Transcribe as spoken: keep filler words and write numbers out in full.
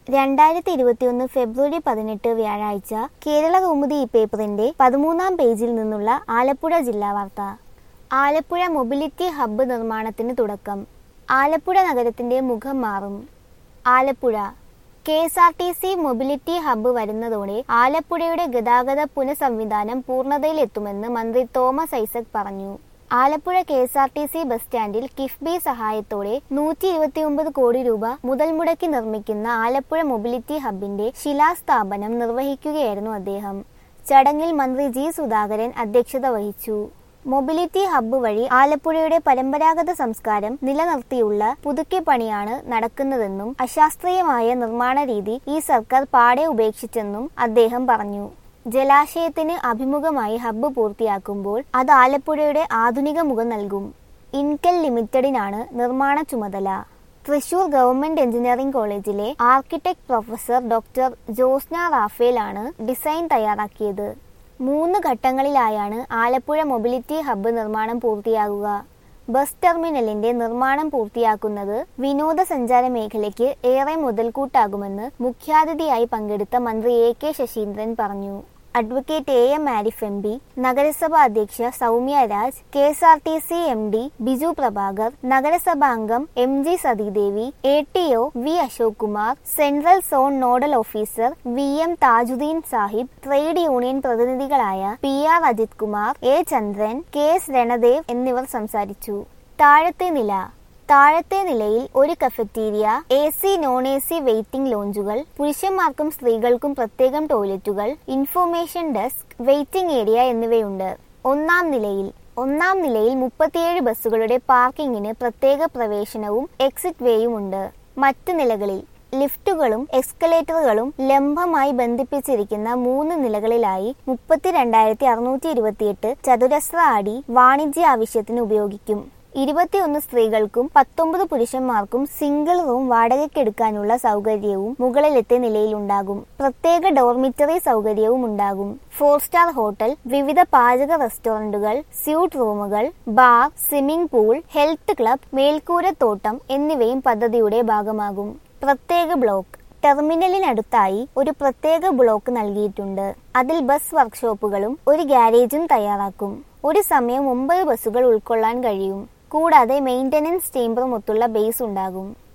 രണ്ടായിരത്തി ഇരുപത്തിയൊന്ന് ഫെബ്രുവരി പതിനെട്ട് വ്യാഴാഴ്ച കേരള കൗമുദി ഈ പേപ്പറിന്റെ പതിമൂന്നാം പേജിൽ നിന്നുള്ള ആലപ്പുഴ ജില്ലാ വാർത്ത. ആലപ്പുഴ മൊബിലിറ്റി ഹബ്ബ് നിർമ്മാണത്തിന് തുടക്കം. ആലപ്പുഴ നഗരത്തിന്റെ മുഖം മാറും. Alappuzha K S R T C mobility hub വരുന്നതോടെ ആലപ്പുഴയുടെ ഗതാഗത പുനഃസംവിധാനം പൂർണ്ണതയിലെത്തുമെന്ന് മന്ത്രി തോമസ് ഐസക് പറഞ്ഞു. Alappuzha K S R T C bus സ്റ്റാൻഡിൽ കിഫ്ബി സഹായത്തോടെ നൂറ്റി ഇരുപത്തി ഒമ്പത് കോടി രൂപ മുതൽ മുടക്കി നിർമ്മിക്കുന്ന ആലപ്പുഴ മൊബിലിറ്റി ഹബ്ബിന്റെ ശിലാസ്ഥാപനം നിർവഹിക്കുകയായിരുന്നു അദ്ദേഹം. ചടങ്ങിൽ മന്ത്രി ജി സുധാകരൻ അധ്യക്ഷത വഹിച്ചു. മൊബിലിറ്റി ഹബ്ബ് വഴി ആലപ്പുഴയുടെ പരമ്പരാഗത സംസ്കാരം നിലനിർത്തിയുള്ള പുതുക്കിപ്പണിയാണ് നടക്കുന്നതെന്നും അശാസ്ത്രീയമായ നിർമ്മാണ രീതി ഈ സർക്കാർ പാടെ ഉപേക്ഷിച്ചെന്നും അദ്ദേഹം പറഞ്ഞു. ജലാശയത്തിന് അഭിമുഖമായി ഹബ്ബ് പൂർത്തിയാക്കുമ്പോൾ അത് ആലപ്പുഴയുടെ ആധുനിക മുഖം നൽകും. ഇൻകെൽ ലിമിറ്റഡിനാണ് നിർമ്മാണ ചുമതല. തൃശൂർ ഗവൺമെന്റ് എഞ്ചിനീയറിംഗ് കോളേജിലെ ആർക്കിടെക്ട് പ്രൊഫസർ ഡോക്ടർ ജോസ്ന റാഫേലാണ് ഡിസൈൻ തയ്യാറാക്കിയത്. മൂന്ന് ഘട്ടങ്ങളിലായാണ് ആലപ്പുഴ മൊബിലിറ്റി ഹബ്ബ് നിർമ്മാണം പൂർത്തിയാകുക. ബസ് ടെർമിനലിന്റെ നിർമ്മാണം പൂർത്തിയാക്കുന്നത് വിനോദസഞ്ചാര മേഖലയ്ക്ക് ഏറെ മുതൽക്കൂട്ടാകുമെന്ന് മുഖ്യാതിഥിയായി പങ്കെടുത്ത മന്ത്രി എ കെ ശശീന്ദ്രൻ പറഞ്ഞു. Advocate A M Arif M P, നഗരസഭാ അധ്യക്ഷ Soumya Raj, K S R T C M D Biju Prabhakar, നഗരസഭാ അംഗം M G Sathidevi, A T O V Ashok Kumar, central zone nodal officer V M Thajudheen Sahib, trade union പ്രതിനിധികളായ P R Ajith Kumar, A Chandran, K S Ranadev എന്നിവർ സംസാരിച്ചു. താഴത്തെ നില. താഴത്തെ നിലയിൽ ഒരു cafeteria, A C non A C waiting ലോഞ്ചുകൾ, പുരുഷന്മാർക്കും സ്ത്രീകൾക്കും പ്രത്യേകം ടോയ്ലറ്റുകൾ, ഇൻഫോർമേഷൻ ഡെസ്ക്, വെയിറ്റിംഗ് ഏരിയ എന്നിവയുണ്ട്. ഒന്നാം നിലയിൽ ഒന്നാം നിലയിൽ മുപ്പത്തിയേഴ് ബസ്സുകളുടെ പാർക്കിങ്ങിന് പ്രത്യേക പ്രവേശനവും എക്സിറ്റ് വേയും ഉണ്ട്. മറ്റ് നിലകളിൽ ലിഫ്റ്റുകളും എസ്കലേറ്ററുകളും ലംബമായി ബന്ധിപ്പിച്ചിരിക്കുന്ന മൂന്ന് നിലകളിലായി മുപ്പത്തിരണ്ടായിരത്തി അറുന്നൂറ്റി ഇരുപത്തിയെട്ട് ചതുരശ്ര അടി വാണിജ്യ ആവശ്യത്തിന് ഉപയോഗിക്കും. ഇരുപത്തിയൊന്ന് സ്ത്രീകൾക്കും പത്തൊമ്പത് പുരുഷന്മാർക്കും സിംഗിൾ റൂം വാടകയ്ക്കെടുക്കാനുള്ള സൗകര്യവും മുകളിലത്തെ നിലയിലുണ്ടാകും. പ്രത്യേക ഡോർമിറ്ററി സൗകര്യവും ഉണ്ടാകും. ഫോർ സ്റ്റാർ ഹോട്ടൽ, വിവിധ പാചക റെസ്റ്റോറന്റുകൾ, സ്യൂട്ട് റൂമുകൾ, bar, swimming pool, health club, മേൽക്കൂരത്തോട്ടം എന്നിവയും പദ്ധതിയുടെ ഭാഗമാകും. പ്രത്യേക ബ്ലോക്ക്. ടെർമിനലിനടുത്തായി ഒരു പ്രത്യേക ബ്ലോക്ക് നൽകിയിട്ടുണ്ട്. അതിൽ ബസ് വർക്ക്ഷോപ്പുകളും ഒരു ഗാരേജും തയ്യാറാക്കും. ഒരു സമയം ഒമ്പത് ബസ്സുകൾ ഉൾക്കൊള്ളാൻ കഴിയും. കൂടാതെ മെയിന്റനൻസ് ചേംബറുമൊത്തുള്ള ബേസ് ഉണ്ടാകും.